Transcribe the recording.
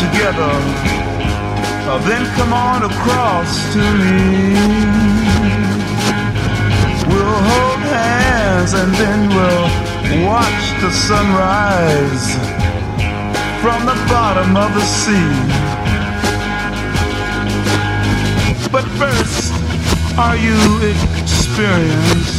together. Then come on across to me. We'll hold hands and then we'll watch the sunrise from the bottom of the sea. But first, are you experienced?